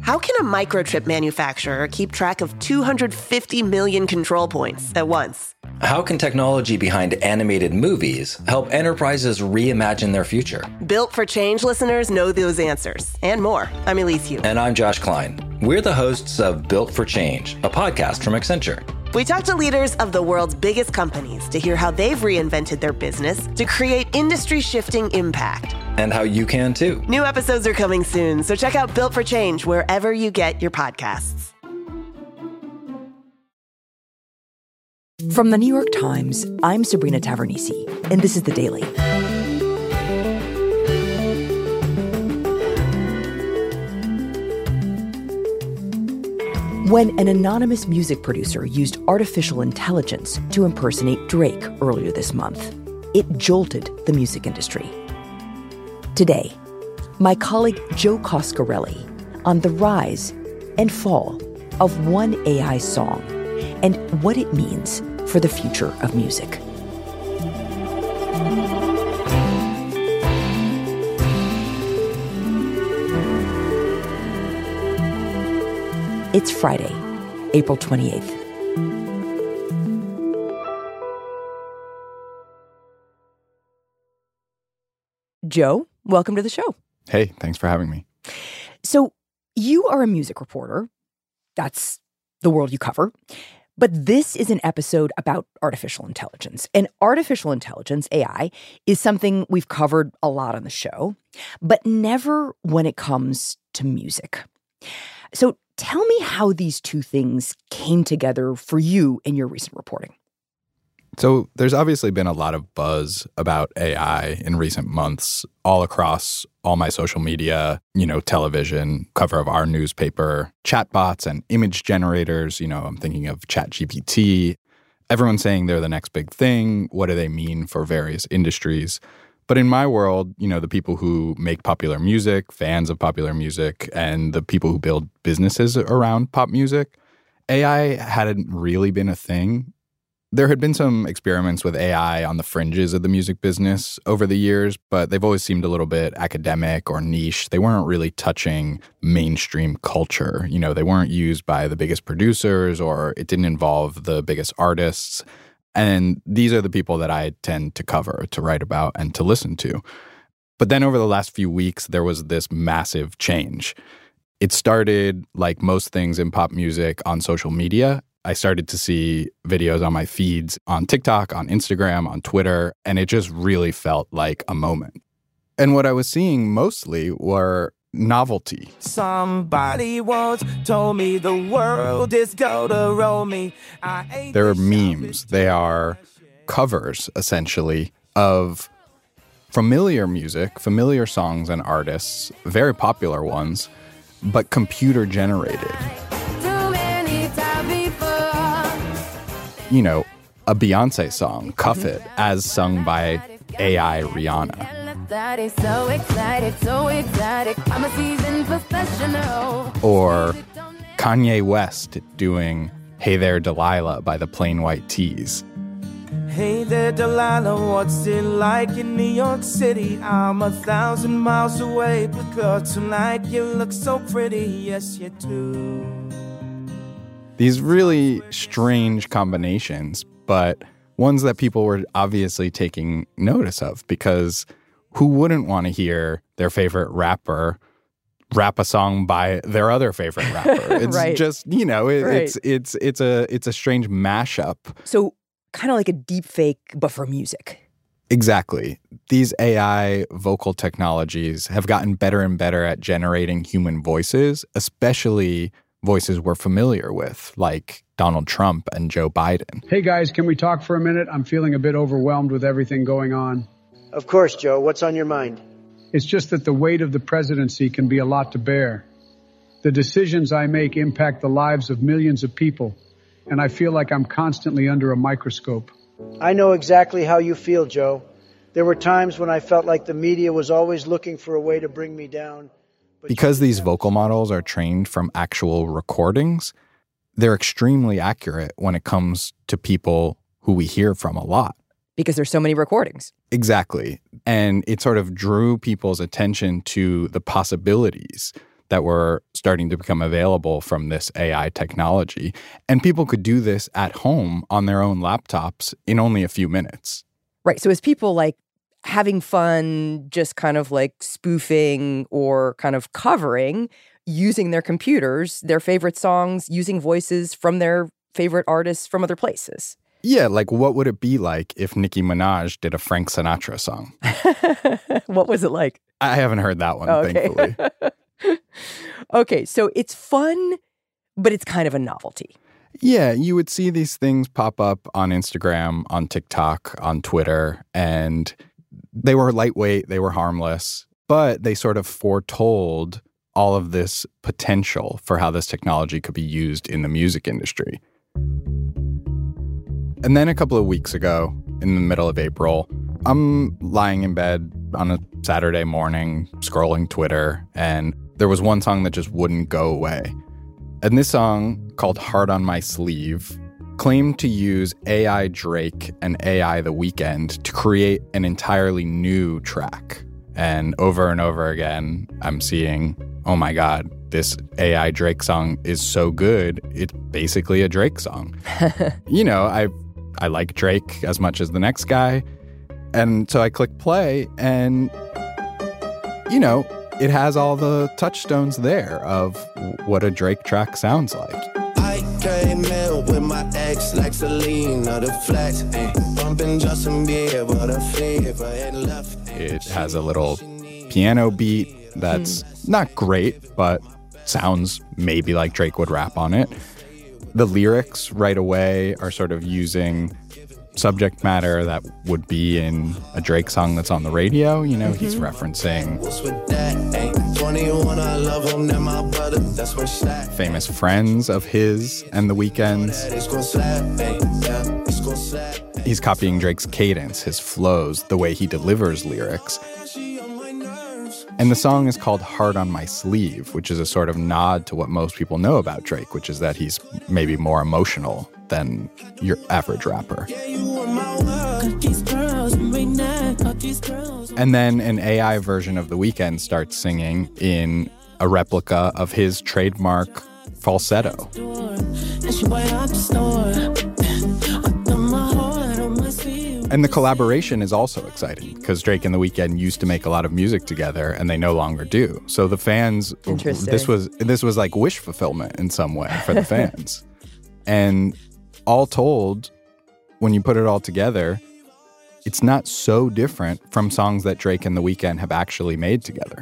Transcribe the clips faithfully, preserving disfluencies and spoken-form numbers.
How can a microchip manufacturer keep track of two hundred fifty million control points at once? How can technology behind animated movies help enterprises reimagine their future? Built for Change listeners know those answers and more. I'm Elise Hu. And I'm Josh Klein. We're the hosts of Built for Change, a podcast from Accenture. We talk to leaders of the world's biggest companies to hear how they've reinvented their business to create industry-shifting impact. And how you can too. New episodes are coming soon, so check out Built for Change wherever you get your podcasts. From the New York Times, I'm Sabrina Tavernise, and this is The Daily. When an anonymous music producer used artificial intelligence to impersonate Drake earlier this month, it jolted the music industry. Today, my colleague Joe Coscarelli on the rise and fall of one A I song and what it means for the future of music. It's Friday, April twenty-eighth. Joe, welcome to the show. Hey, thanks for having me. So you are a music reporter. That's the world you cover. But this is an episode about artificial intelligence. And artificial intelligence, A I, is something we've covered a lot on the show, but never when it comes to music. So tell me how these two things came together for you in your recent reporting. So there's obviously been a lot of buzz about A I in recent months all across all my social media, you know, television, cover of our newspaper, chatbots and image generators. You know, I'm thinking of ChatGPT. Everyone's saying they're the next big thing. What do they mean for various industries? But in my world, you know, the people who make popular music, fans of popular music, and the people who build businesses around pop music, A I hadn't really been a thing. There had been some experiments with A I on the fringes of the music business over the years, but they've always seemed a little bit academic or niche. They weren't really touching mainstream culture. You know, they weren't used by the biggest producers, or it didn't involve the biggest artists. And these are the people that I tend to cover, to write about, and to listen to. But then over the last few weeks, there was this massive change. It started, like most things in pop music, on social media. I started to see videos on my feeds on TikTok, on Instagram, on Twitter, and it just really felt like a moment. And what I was seeing mostly were novelty. Somebody once told me the world is gonna roll me. There are memes. They are covers, essentially, of familiar music, familiar songs and artists, very popular ones, but computer generated. You know, a Beyonce song, Cuff It, as sung by A I Rihanna. That is so excited, so excited. I'm a seasoned professional. Or Kanye West doing Hey There Delilah by the Plain White T's. Hey there, Delilah, what's it like in New York City? I'm a thousand miles away, because tonight you look so pretty, yes you do. These really strange combinations, but ones that people were obviously taking notice of, because who wouldn't want to hear their favorite rapper rap a song by their other favorite rapper? It's right. just, you know, it, right. it's it's it's a it's a strange mashup. So kind of like a deep fake, but for music. Exactly. These A I vocal technologies have gotten better and better at generating human voices, especially voices we're familiar with, like Donald Trump and Joe Biden. Hey guys, can we talk for a minute? I'm feeling a bit overwhelmed with everything going on. Of course, Joe. What's on your mind? It's just that the weight of the presidency can be a lot to bear. The decisions I make impact the lives of millions of people, and I feel like I'm constantly under a microscope. I know exactly how you feel, Joe. There were times when I felt like the media was always looking for a way to bring me down. Because these vocal models are trained from actual recordings, they're extremely accurate when it comes to people who we hear from a lot. Because there's so many recordings. Exactly. And it sort of drew people's attention to the possibilities that were starting to become available from this A I technology. And people could do this at home on their own laptops in only a few minutes. Right. So as people like having fun, just kind of like spoofing or kind of covering, using their computers, their favorite songs, using voices from their favorite artists from other places. Yeah, like what would it be like if Nicki Minaj did a Frank Sinatra song? What was it like? I haven't heard that one, okay. thankfully. Okay, so it's fun, but it's kind of a novelty. Yeah, you would see these things pop up on Instagram, on TikTok, on Twitter, and they were lightweight, they were harmless, but they sort of foretold all of this potential for how this technology could be used in the music industry. And then a couple of weeks ago, in the middle of April, I'm lying in bed on a Saturday morning, scrolling Twitter, and there was one song that just wouldn't go away. And this song, called Heart on My Sleeve, claimed to use A I Drake and A I The Weeknd to create an entirely new track. And over and over again, I'm seeing, oh my God, this A I Drake song is so good, it's basically a Drake song. You know, I I like Drake as much as the next guy. And so I click play and, you know, it has all the touchstones there of what a Drake track sounds like. I came in with my ex like Selena, the flex, bumping Justin Bieber, the fever and left. It has a little piano beat that's mm. not great, but sounds maybe like Drake would rap on it. The lyrics right away are sort of using subject matter that would be in a Drake song that's on the radio. You know, mm-hmm. he's referencing famous friends of his and The Weeknd's. He's copying Drake's cadence, his flows, the way he delivers lyrics. And the song is called Heart on My Sleeve, which is a sort of nod to what most people know about Drake, which is that he's maybe more emotional than your average rapper. And then an A I version of The Weeknd starts singing in a replica of his trademark falsetto. And the collaboration is also exciting because Drake and The Weeknd used to make a lot of music together and they no longer do. So the fans, this was this was like wish fulfillment in some way for the fans. And all told, when you put it all together, it's not so different from songs that Drake and The Weeknd have actually made together.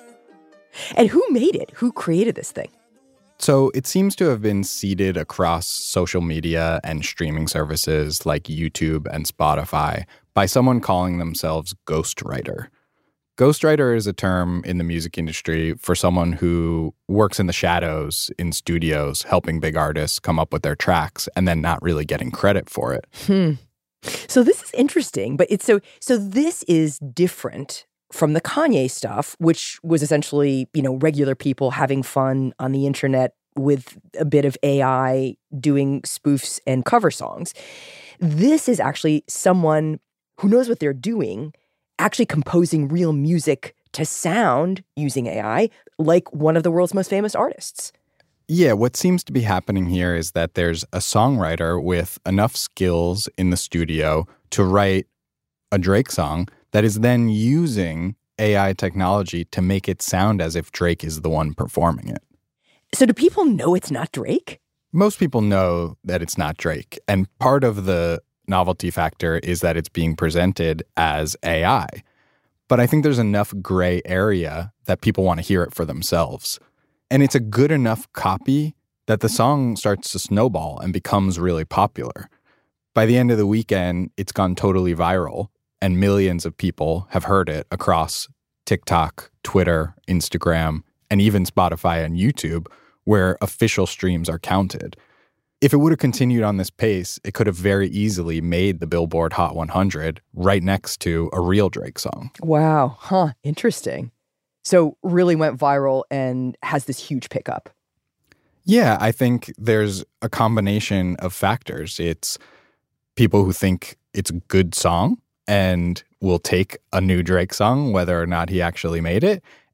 And who made it? Who created this thing? So it seems to have been seeded across social media and streaming services like YouTube and Spotify by someone calling themselves ghostwriter. Ghostwriter is a term in the music industry for someone who works in the shadows in studios, helping big artists come up with their tracks and then not really getting credit for it. Hmm. So this is interesting, but it's so so this is different from the Kanye stuff, which was essentially, you know, regular people having fun on the internet with a bit of A I doing spoofs and cover songs. This is actually someone who knows what they're doing, actually composing real music to sound using A I, like one of the world's most famous artists. Yeah, what seems to be happening here is that there's a songwriter with enough skills in the studio to write a Drake song that is then using A I technology to make it sound as if Drake is the one performing it. So do people know it's not Drake? Most people know that it's not Drake. And part of the novelty factor is that it's being presented as A I. But I think there's enough gray area that people want to hear it for themselves. And it's a good enough copy that the song starts to snowball and becomes really popular. By the end of the weekend, it's gone totally viral. And millions of people have heard it across TikTok, Twitter, Instagram, and even Spotify and YouTube, where official streams are counted. If it would have continued on this pace, it could have very easily made the Billboard Hot one hundred right next to a real Drake song. Wow. Huh. Interesting. So really went viral and has this huge pickup. Yeah, I think there's a combination of factors. It's people who think it's a good song and will take a new Drake song, whether or not he actually made it.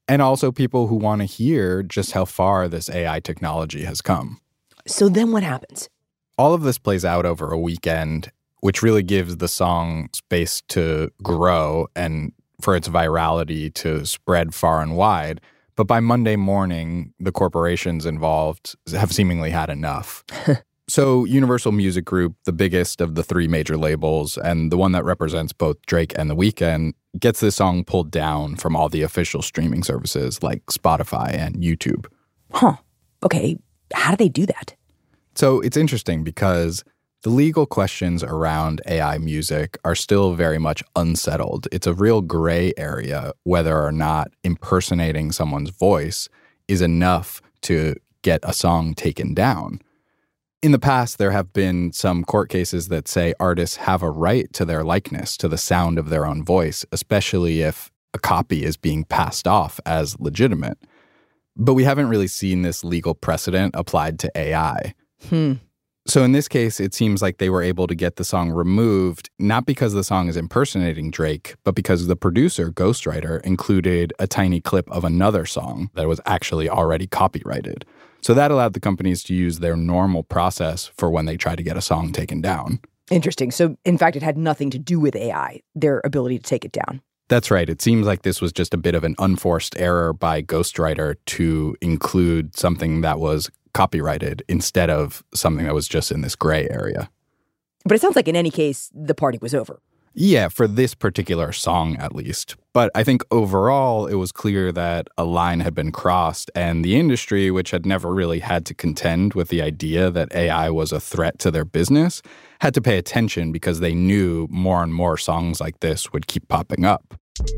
and also people who want to hear just how far this A I technology has come. So then what happens? All of this plays out over a weekend, which really gives the song space to grow and for its virality to spread far and wide. But by Monday morning, the corporations involved have seemingly had enough. So Universal Music Group, the biggest of the three major labels and the one that represents both Drake and The Weeknd, gets this song pulled down from all the official streaming services like Spotify and YouTube. Huh. Okay. How do they do that? So it's interesting because the legal questions around A I music are still very much unsettled. It's a real gray area whether or not impersonating someone's voice is enough to get a song taken down. In the past, there have been some court cases that say artists have a right to their likeness, to the sound of their own voice, especially if a copy is being passed off as legitimate. But we haven't really seen this legal precedent applied to A I. Hmm. So in this case, it seems like they were able to get the song removed, not because the song is impersonating Drake, but because the producer, Ghostwriter, included a tiny clip of another song that was actually already copyrighted. So that allowed the companies to use their normal process for when they try to get a song taken down. Interesting. So, in fact, it had nothing to do with A I, their ability to take it down. That's right. It seems like this was just a bit of an unforced error by Ghostwriter to include something that was copyrighted instead of something that was just in this gray area. But it sounds like in any case, the party was over. Yeah, for this particular song at least. But I think overall, it was clear that a line had been crossed, and the industry, which had never really had to contend with the idea that A I was a threat to their business, had to pay attention because they knew more and more songs like this would keep popping up.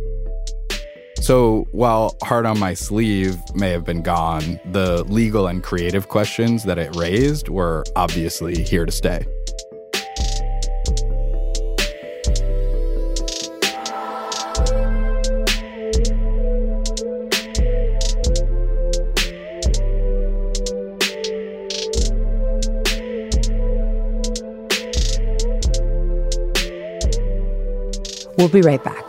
So while Heart on My Sleeve may have been gone, the legal and creative questions that it raised were obviously here to stay. We'll be right back.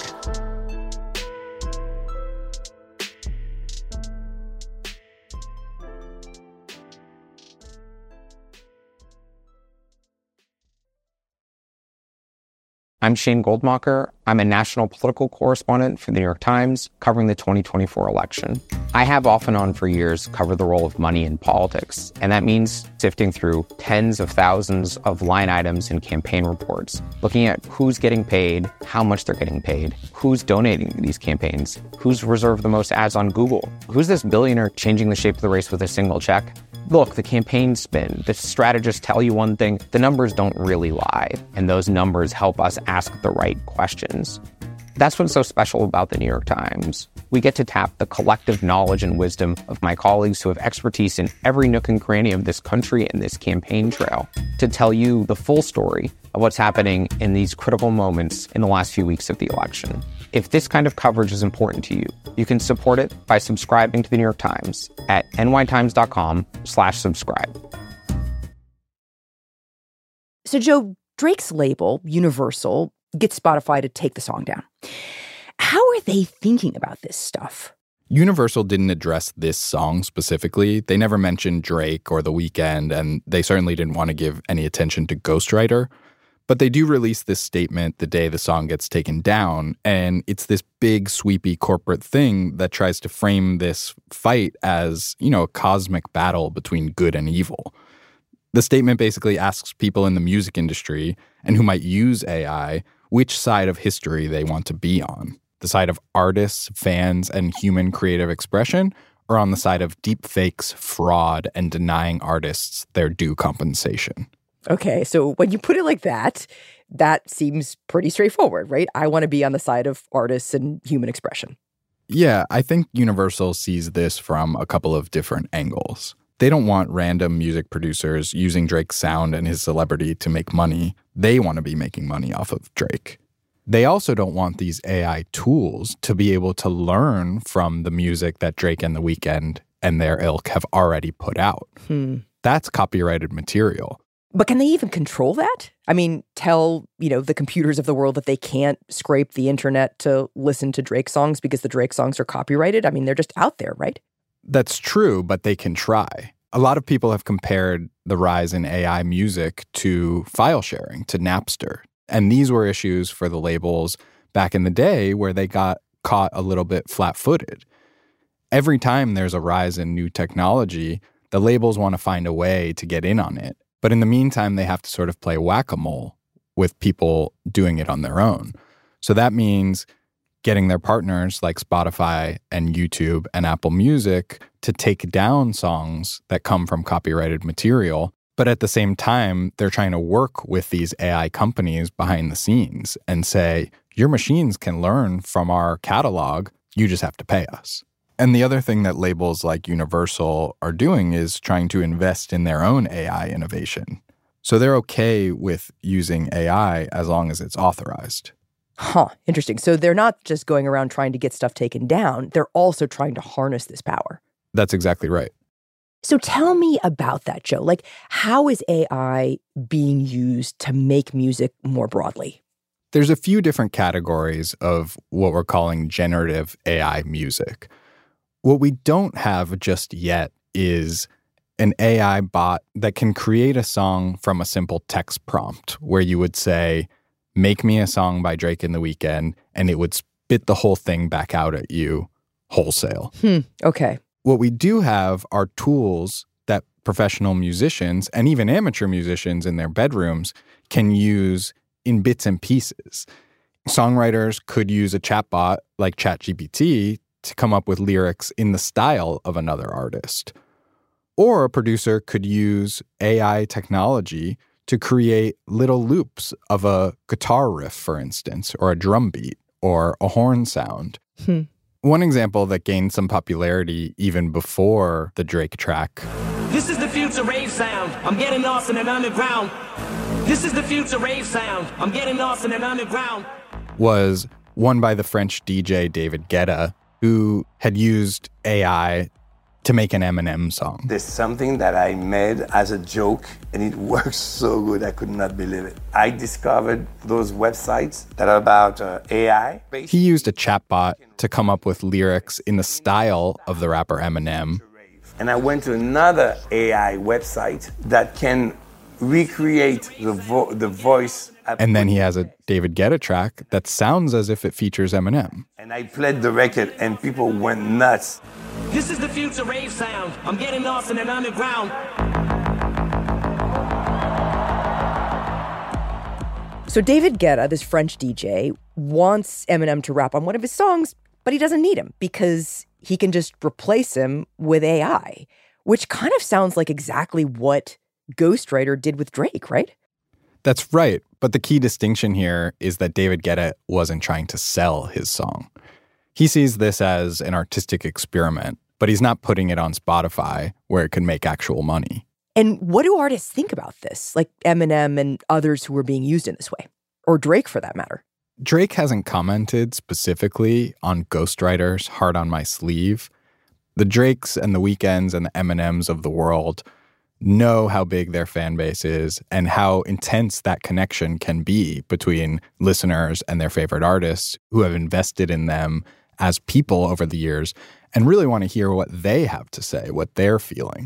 I'm Shane Goldmacher. I'm a national political correspondent for The New York Times, covering the twenty twenty-four election. I have off and on for years covered the role of money in politics, and that means sifting through tens of thousands of line items in campaign reports, looking at who's getting paid, how much they're getting paid, who's donating to these campaigns, who's reserved the most ads on Google, who's this billionaire changing the shape of the race with a single check. Look, the campaign spin, the strategists tell you one thing, the numbers don't really lie, and those numbers help us ask the right questions. That's what's so special about the New York Times. We get to tap the collective knowledge and wisdom of my colleagues who have expertise in every nook and cranny of this country and this campaign trail to tell you the full story of what's happening in these critical moments in the last few weeks of the election. If this kind of coverage is important to you, you can support it by subscribing to the New York Times at nytimes.com slash subscribe. So, Joe, Drake's label, Universal, gets Spotify to take the song down. How are they thinking about this stuff? Universal didn't address this song specifically. They never mentioned Drake or The Weeknd, and they certainly didn't want to give any attention to Ghostwriter. But they do release this statement the day the song gets taken down, and it's this big, sweepy corporate thing that tries to frame this fight as, you know, a cosmic battle between good and evil. The statement basically asks people in the music industry and who might use A I which side of history they want to be on. The side of artists, fans, and human creative expression, or on the side of deep fakes, fraud, and denying artists their due compensation. Okay, so when you put it like that, that seems pretty straightforward, right? I want to be on the side of artists and human expression. Yeah, I think Universal sees this from a couple of different angles. They don't want random music producers using Drake's sound and his celebrity to make money. They want to be making money off of Drake. They also don't want these A I tools to be able to learn from the music that Drake and The Weeknd and their ilk have already put out. Hmm. That's copyrighted material. But can they even control that? I mean, tell, you know, the computers of the world that they can't scrape the internet to listen to Drake songs because the Drake songs are copyrighted? I mean, they're just out there, right? That's true, but they can try. A lot of people have compared the rise in A I music to file sharing, to Napster. And these were issues for the labels back in the day where they got caught a little bit flat-footed. Every time there's a rise in new technology, the labels want to find a way to get in on it. But in the meantime, they have to sort of play whack-a-mole with people doing it on their own. So that means getting their partners like Spotify and YouTube and Apple Music to take down songs that come from copyrighted material. But at the same time, they're trying to work with these A I companies behind the scenes and say, your machines can learn from our catalog, you just have to pay us. And the other thing that labels like Universal are doing is trying to invest in their own A I innovation. So they're okay with using A I as long as it's authorized. Huh, interesting. So they're not just going around trying to get stuff taken down, they're also trying to harness this power. That's exactly right. So tell me about that, Joe. Like, how is A I being used to make music more broadly? There's a few different categories of what we're calling generative A I music. What we don't have just yet is an A I bot that can create a song from a simple text prompt where you would say, make me a song by Drake and The Weeknd, and it would spit the whole thing back out at you wholesale. Hmm, okay. What we do have are tools that professional musicians and even amateur musicians in their bedrooms can use in bits and pieces. Songwriters could use a chatbot like ChatGPT to come up with lyrics in the style of another artist. Or a producer could use A I technology to create little loops of a guitar riff, for instance, or a drum beat, or a horn sound. Hmm. One example that gained some popularity even before the Drake track. This is the future rave sound. I'm getting lost in an underground. This is the future rave sound. I'm getting lost in an underground. Was one by the French D J David Guetta, who had used A I to make an Eminem song. There's something that I made as a joke, and it works so good, I could not believe it. I discovered those websites that are about uh, A I. He used a chatbot to come up with lyrics in the style of the rapper Eminem. And I went to another A I website that can recreate the, vo- the voice. And then he has a David Guetta track that sounds as if it features Eminem. And I played the record, and people went nuts. This is the future rave sound. I'm getting lost in an underground. So David Guetta, this French D J, wants Eminem to rap on one of his songs, but he doesn't need him because he can just replace him with A I, which kind of sounds like exactly what Ghostwriter did with Drake, right? That's right. But the key distinction here is that David Guetta wasn't trying to sell his song. He sees this as an artistic experiment, but he's not putting it on Spotify where it could make actual money. And what do artists think about this, like Eminem and others who are being used in this way? Or Drake, for that matter? Drake hasn't commented specifically on Ghostwriter's Heart on My Sleeve. The Drakes and the Weeknds and the Eminems of the world know how big their fan base is and how intense that connection can be between listeners and their favorite artists who have invested in them as people over the years and really want to hear what they have to say, what they're feeling.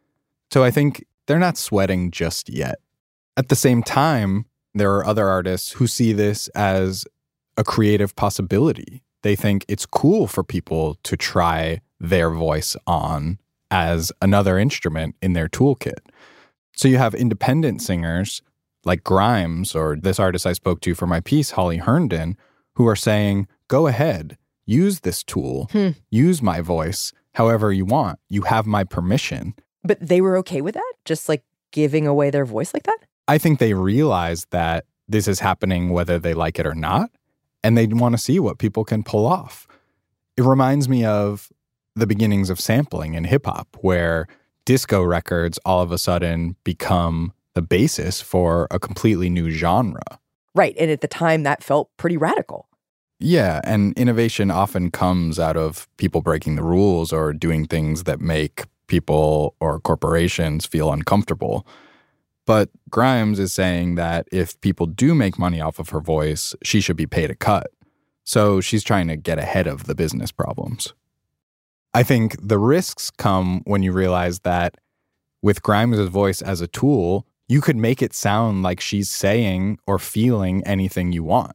So I think they're not sweating just yet. At the same time, there are other artists who see this as a creative possibility. They think it's cool for people to try their voice on as another instrument in their toolkit. So you have independent singers like Grimes or this artist I spoke to for my piece, Holly Herndon, who are saying, go ahead, use this tool, hmm. use my voice however you want. You have my permission. But they were okay with that? Just like giving away their voice like that? I think they realize that this is happening whether they like it or not, and they want to see what people can pull off. It reminds me of the beginnings of sampling in hip-hop, where disco records all of a sudden become the basis for a completely new genre. Right, and at the time that felt pretty radical. Yeah, and innovation often comes out of people breaking the rules or doing things that make people or corporations feel uncomfortable. But Grimes is saying that if people do make money off of her voice, she should be paid a cut. So she's trying to get ahead of the business problems. I think the risks come when you realize that with Grimes' voice as a tool, you could make it sound like she's saying or feeling anything you want.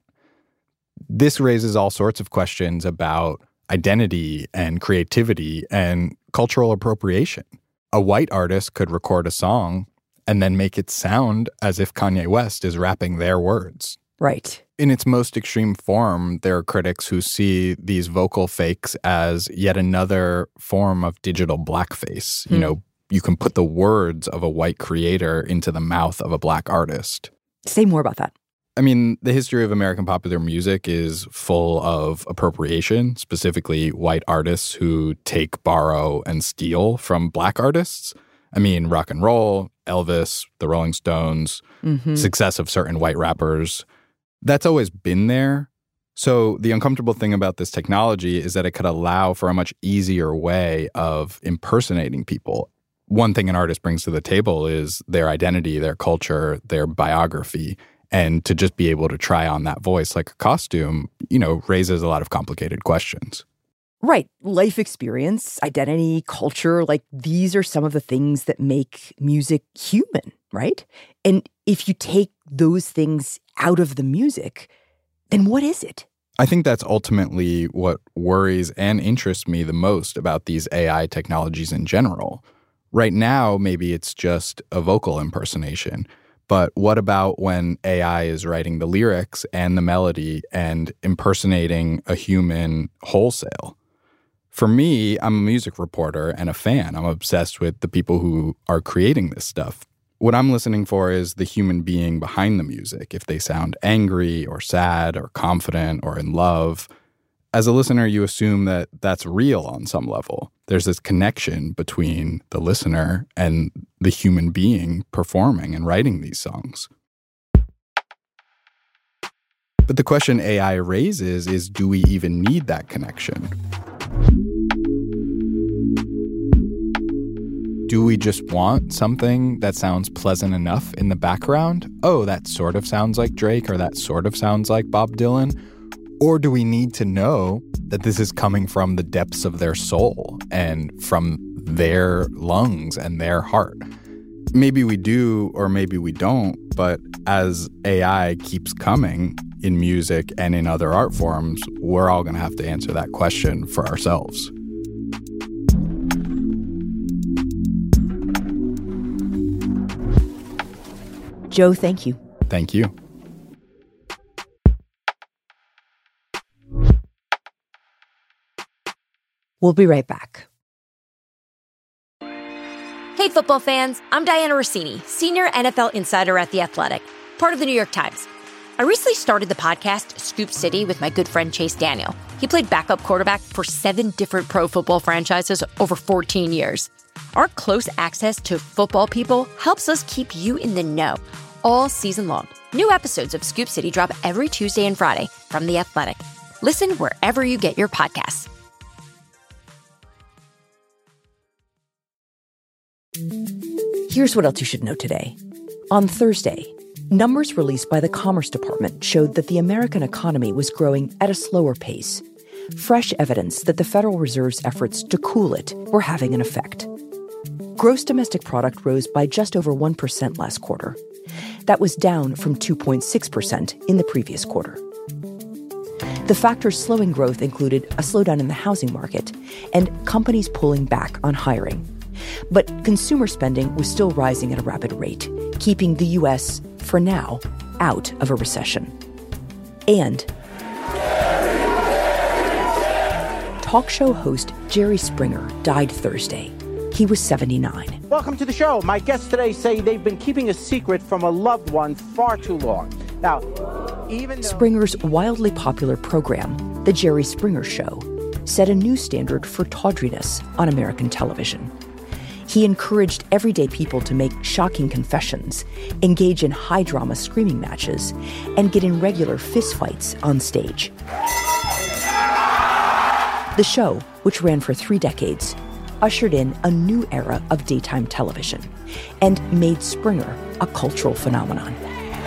This raises all sorts of questions about identity and creativity and cultural appropriation. A white artist could record a song and then make it sound as if Kanye West is rapping their words. Right. In its most extreme form, there are critics who see these vocal fakes as yet another form of digital blackface. Mm. You know, you can put the words of a white creator into the mouth of a black artist. Say more about that. I mean, the history of American popular music is full of appropriation, specifically white artists who take, borrow, and steal from black artists. I mean, rock and roll, Elvis, the Rolling Stones, mm-hmm. success of certain white rappers. That's always been there. So the uncomfortable thing about this technology is that it could allow for a much easier way of impersonating people. One thing an artist brings to the table is their identity, their culture, their biography. And to just be able to try on that voice like a costume, you know, raises a lot of complicated questions. Right. Life experience, identity, culture, like these are some of the things that make music human, right? And if you take those things out of the music, then what is it? I think that's ultimately what worries and interests me the most about these A I technologies in general. Right now, maybe it's just a vocal impersonation. But what about when A I is writing the lyrics and the melody and impersonating a human wholesale? For me, I'm a music reporter and a fan. I'm obsessed with the people who are creating this stuff. What I'm listening for is the human being behind the music, if they sound angry or sad or confident or in love. As a listener, you assume that that's real on some level. There's this connection between the listener and the human being performing and writing these songs. But the question A I raises is, do we even need that connection? Do we just want something that sounds pleasant enough in the background? Oh, that sort of sounds like Drake, or that sort of sounds like Bob Dylan. Or do we need to know that this is coming from the depths of their soul and from their lungs and their heart? Maybe we do, or maybe we don't, but as A I keeps coming in music and in other art forms, we're all going to have to answer that question for ourselves. Joe, thank you. Thank you. We'll be right back. Hey, football fans. I'm Diana Rossini, senior N F L insider at The Athletic, part of the New York Times. I recently started the podcast Scoop City with my good friend Chase Daniel. He played backup quarterback for seven different pro football franchises over fourteen years. Our close access to football people helps us keep you in the know all season long. New episodes of Scoop City drop every Tuesday and Friday from The Athletic. Listen wherever you get your podcasts. Here's what else you should know today. On Thursday, numbers released by the Commerce Department showed that the American economy was growing at a slower pace. Fresh evidence that the Federal Reserve's efforts to cool it were having an effect. Gross domestic product rose by just over one percent last quarter. That was down from two point six percent in the previous quarter. The factors slowing growth included a slowdown in the housing market and companies pulling back on hiring. But consumer spending was still rising at a rapid rate, keeping the U S, for now, out of a recession. And talk show host Jerry Springer died Thursday. He was seventy-nine. Welcome to the show. My guests today say they've been keeping a secret from a loved one far too long. Now, even though- Springer's wildly popular program, The Jerry Springer Show, set a new standard for tawdriness on American television. He encouraged everyday people to make shocking confessions, engage in high-drama screaming matches, and get in regular fistfights on stage. The show, which ran for three decades, ushered in a new era of daytime television and made Springer a cultural phenomenon.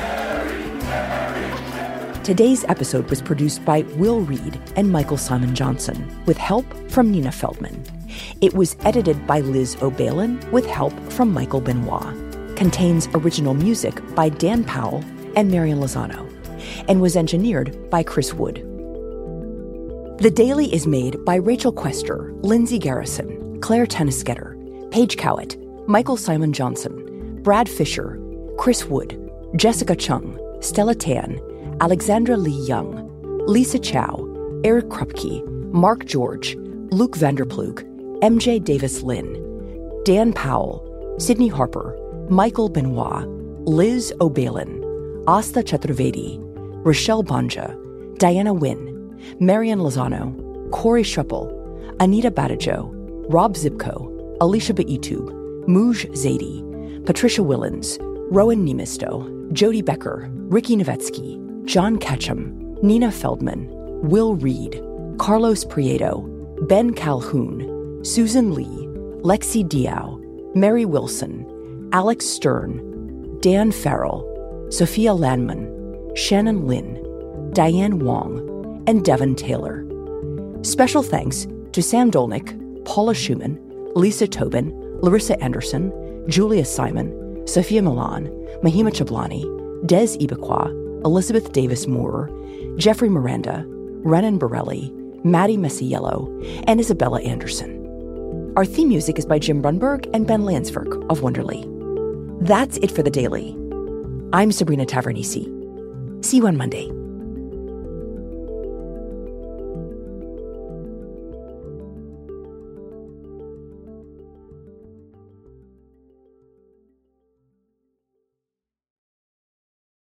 Today's episode was produced by Will Reed and Michael Simon Johnson, with help from Nina Feldman. It was edited by Liz O'Balin, with help from Michael Benoit. Contains original music by Dan Powell and Marian Lozano, and was engineered by Chris Wood. The Daily is made by Rachel Quester, Lindsay Garrison, Claire Tennisketter, Paige Cowett, Michael Simon Johnson, Brad Fisher, Chris Wood, Jessica Chung, Stella Tan, Alexandra Lee Young, Lisa Chow, Eric Krupke, Mark George, Luke Vanderplug, M J Davis Lynn, Dan Powell, Sydney Harper, Michael Benoit, Liz O'Balin, Asta Chaturvedi, Rochelle Banja, Diana Wynn, Marian Lozano, Corey Schruppel, Anita Badajo, Rob Zipko, Alicia Baitub, Mooj Zaidi, Patricia Willens, Rowan Nemisto, Jody Becker, Ricky Novetsky, John Ketchum, Nina Feldman, Will Reed, Carlos Prieto, Ben Calhoun, Susan Lee, Lexi Diao, Mary Wilson, Alex Stern, Dan Farrell, Sophia Landman, Shannon Lin, Diane Wong, and Devin Taylor. Special thanks to Sam Dolnick, Paula Schumann, Lisa Tobin, Larissa Anderson, Julia Simon, Sophia Milan, Mahima Chablani, Des Ibaqua, Elizabeth Davis Moore, Jeffrey Miranda, Renan Borelli, Maddie Messiello, and Isabella Anderson. Our theme music is by Jim Brunberg and Ben Landsverk of Wonderly. That's it for The Daily. I'm Sabrina Tavernisi. See you on Monday.